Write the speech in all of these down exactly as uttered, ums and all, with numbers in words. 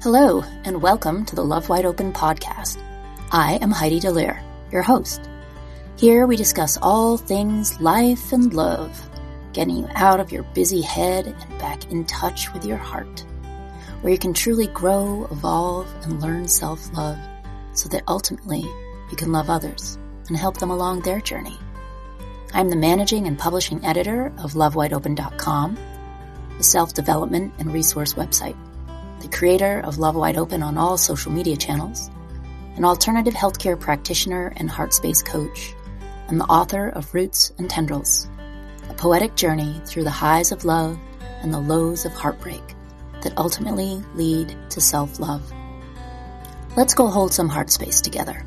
Hello, and welcome to the Love Wide Open podcast. I am Heidi Dallaire, your host. Here we discuss all things life and love, getting you out of your busy head and back in touch with your heart, where you can truly grow, evolve, and learn self-love so that ultimately you can love others and help them along their journey. I'm the managing and publishing editor of love wide open dot com, a self-development and resource website, the creator of Love Wide Open on all social media channels, an alternative healthcare practitioner and heart space coach, and the author of Roots and Tendrils, a poetic journey through the highs of love and the lows of heartbreak that ultimately lead to self-love. Let's go hold some heart space together.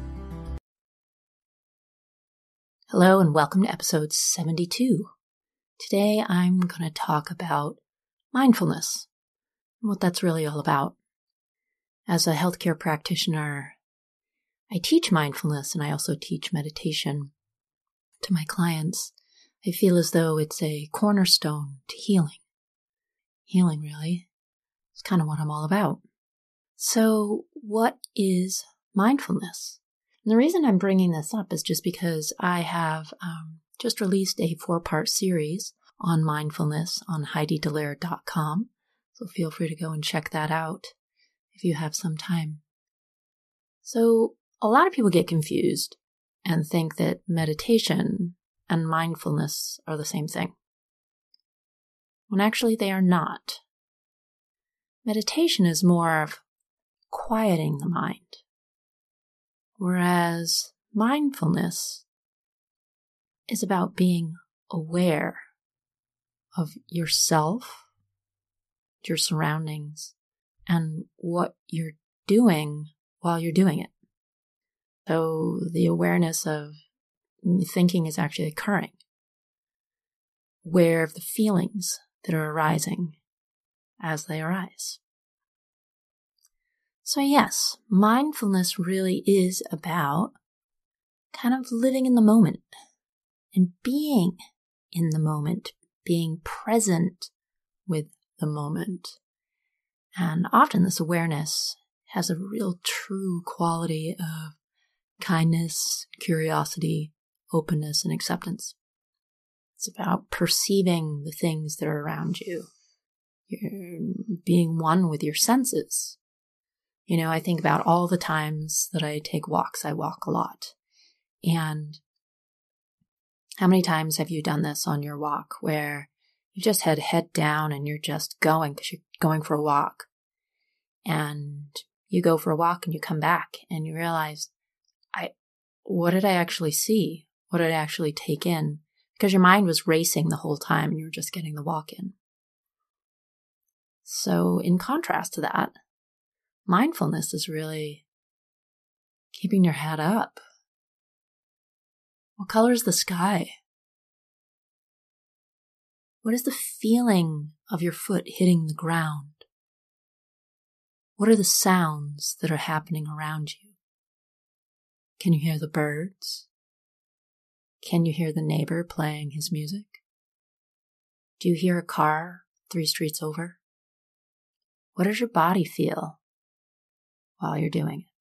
Hello and welcome to episode seventy-two. Today I'm going to talk about mindfulness. What that's really all about. As a healthcare practitioner, I teach mindfulness and I also teach meditation to my clients. I feel as though it's a cornerstone to healing. Healing, really, is kind of what I'm all about. So, what is mindfulness? And the reason I'm bringing this up is just because I have um, just released a four-part series on mindfulness on heidi dallaire dot com. So feel free to go and check that out if you have some time. So a lot of people get confused and think that meditation and mindfulness are the same thing, when actually they are not. Meditation is more of quieting the mind, whereas mindfulness is about being aware of yourself, your surroundings, and what you're doing while you're doing it. So the awareness of thinking is actually occurring. Aware of the feelings that are arising as they arise. So yes, mindfulness really is about kind of living in the moment and being in the moment, being present with the moment. And often this awareness has a real true quality of kindness, curiosity, openness, and acceptance. It's about perceiving the things that are around you. You're being one with your senses. You know, I think about all the times that I take walks. I walk a lot. And how many times have you done this on your walk where you just had head down and you're just going because you're going for a walk. And you go for a walk and you come back and you realize, I, what did I actually see? What did I actually take in? Because your mind was racing the whole time and you were just getting the walk in. So in contrast to that, mindfulness is really keeping your head up. What color is the sky? What is the feeling of your foot hitting the ground? What are the sounds that are happening around you? Can you hear the birds? Can you hear the neighbor playing his music? Do you hear a car three streets over? What does your body feel while you're doing it?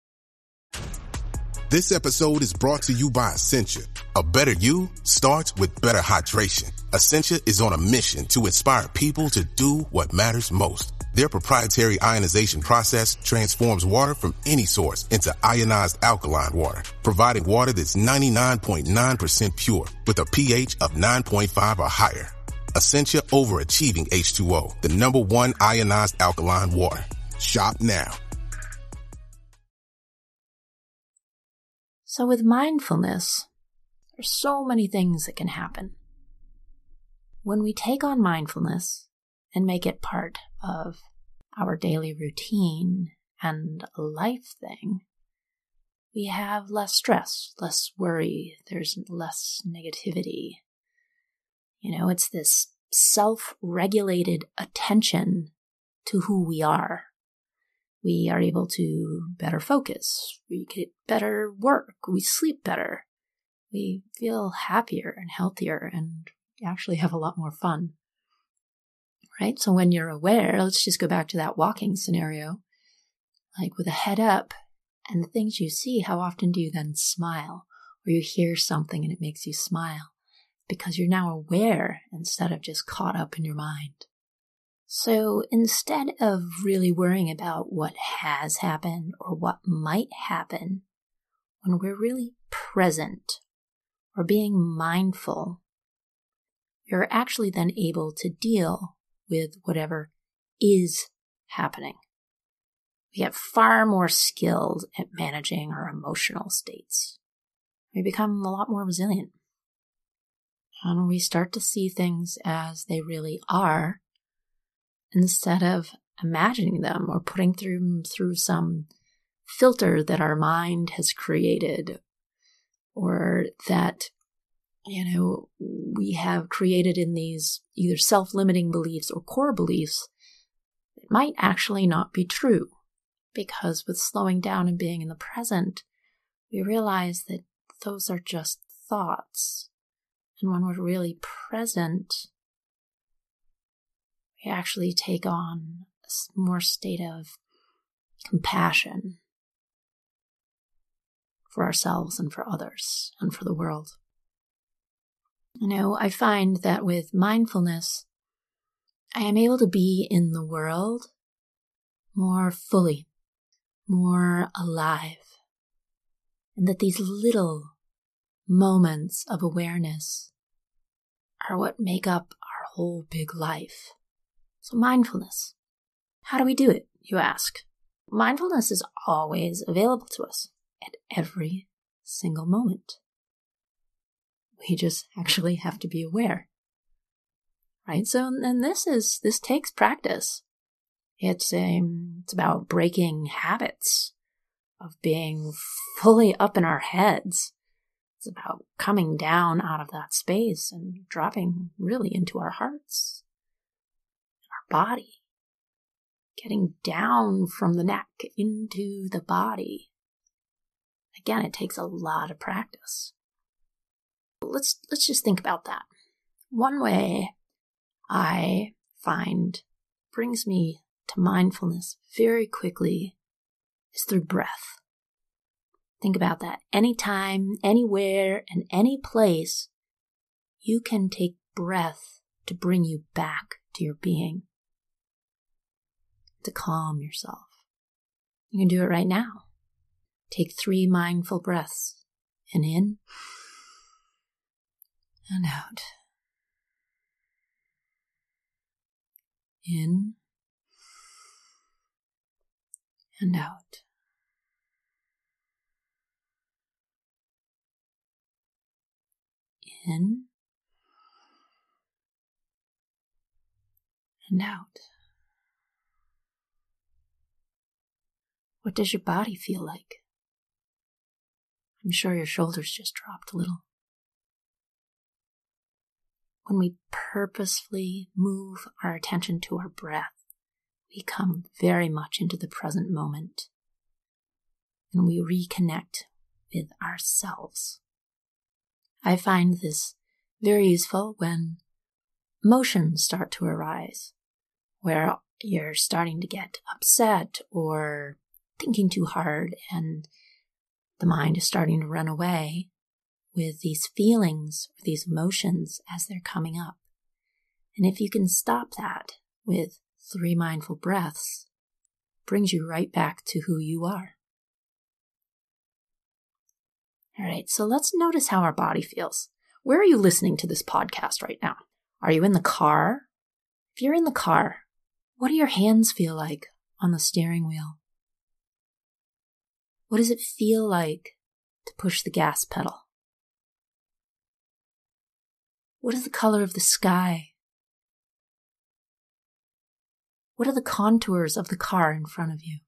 This episode is brought to you by Essentia. A better you starts with better hydration. Essentia is on a mission to inspire people to do what matters most. Their proprietary ionization process transforms water from any source into ionized alkaline water, providing water that's ninety-nine point nine percent pure with a pH of nine point five or higher. Essentia Overachieving H two O, the number one ionized alkaline water. Shop now. So with mindfulness, there's so many things that can happen. When we take on mindfulness and make it part of our daily routine and a life thing, we have less stress, less worry, there's less negativity. You know, it's this self-regulated attention to who we are. We are able to better focus. We get better work. We sleep better. We feel happier and healthier and actually have a lot more fun. Right? So when you're aware, let's just go back to that walking scenario. Like with a head up and the things you see, how often do you then smile? Or you hear something and it makes you smile? Because you're now aware instead of just caught up in your mind. So instead of really worrying about what has happened or what might happen, when we're really present or being mindful, you're actually then able to deal with whatever is happening. We get far more skilled at managing our emotional states. We become a lot more resilient. And we start to see things as they really are, instead of imagining them or putting them through some filter that our mind has created, or that, you know, we have created in these either self-limiting beliefs or core beliefs that might actually not be true. Because with slowing down and being in the present, we realize that those are just thoughts. And when we're really present, we actually take on a more state of compassion for ourselves and for others and for the world. You know, I find that with mindfulness, I am able to be in the world more fully, more alive, and that these little moments of awareness are what make up our whole big life. So mindfulness. How do we do it, you ask? Mindfulness is always available to us at every single moment. We just actually have to be aware. Right? So, and this is, this takes practice. It's, um, it's about breaking habits of being fully up in our heads. It's about coming down out of that space and dropping really into our hearts, our body, getting down from the neck into the body. Again, it takes a lot of practice. Let's, let's just think about that. One way I find brings me to mindfulness very quickly is through breath. Think about that. Anytime, anywhere, and any place, you can take breath to bring you back to your being, to calm yourself. You can do it right now. Take three mindful breaths, and in and out. In and out. In and out. What does your body feel like? I'm sure your shoulders just dropped a little. When we purposefully move our attention to our breath, we come very much into the present moment, and we reconnect with ourselves. I find this very useful when emotions start to arise, where you're starting to get upset or thinking too hard, and the mind is starting to run away with these feelings or these emotions as they're coming up. And if you can stop that with three mindful breaths, it brings you right back to who you are. All right, so let's notice how our body feels. Where are you listening to this podcast right now? Are you in the car? If you're in the car, what do your hands feel like on the steering wheel? What does it feel like to push the gas pedal? What is the color of the sky? What are the contours of the car in front of you?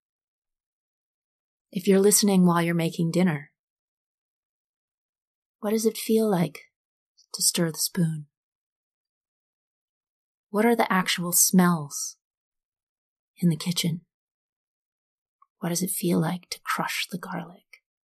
If you're listening while you're making dinner, what does it feel like to stir the spoon? What are the actual smells in the kitchen? What does it feel like to crush the garlic?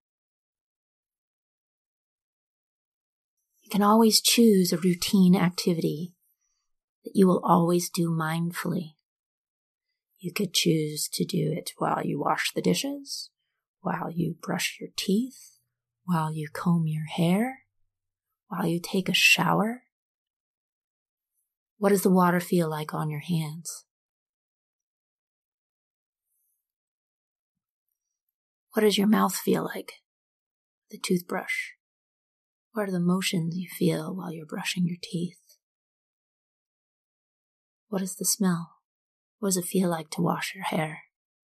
You can always choose a routine activity that you will always do mindfully. You could choose to do it while you wash the dishes, while you brush your teeth, while you comb your hair, while you take a shower. What does the water feel like on your hands? What does your mouth feel like? The toothbrush. What are the motions you feel while you're brushing your teeth? What is the smell? What does it feel like to wash your hair?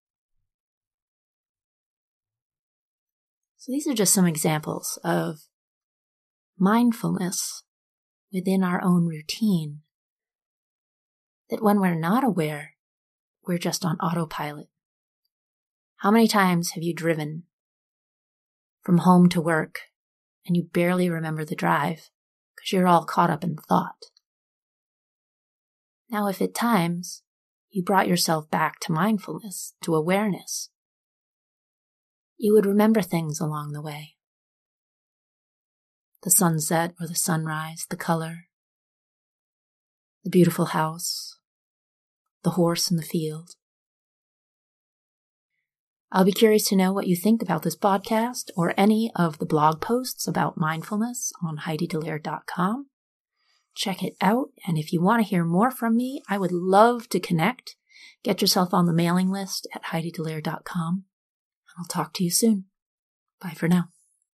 So these are just some examples of mindfulness within our own routine, that when we're not aware, we're just on autopilot. How many times have you driven from home to work and you barely remember the drive because you're all caught up in thought? Now, if at times you brought yourself back to mindfulness, to awareness, you would remember things along the way. The sunset or the sunrise, the color, the beautiful house, the horse in the field. I'll be curious to know what you think about this podcast or any of the blog posts about mindfulness on Heidi Dallaire dot com. Check it out, and if you want to hear more from me, I would love to connect. Get yourself on the mailing list at Heidi Dallaire dot com. I'll talk to you soon. Bye for now.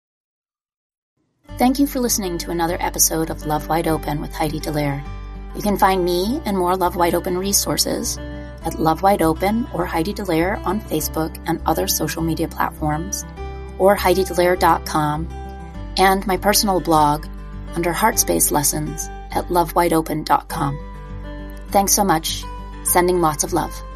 Thank you for listening to another episode of Love Wide Open with Heidi Dallaire. You can find me and more Love Wide Open resources at Love Wide Open or Heidi Dallaire on Facebook and other social media platforms, or Heidi Dallaire dot com, and my personal blog under Heart Space Lessons at Love Wide Open dot com. Thanks so much. Sending lots of love.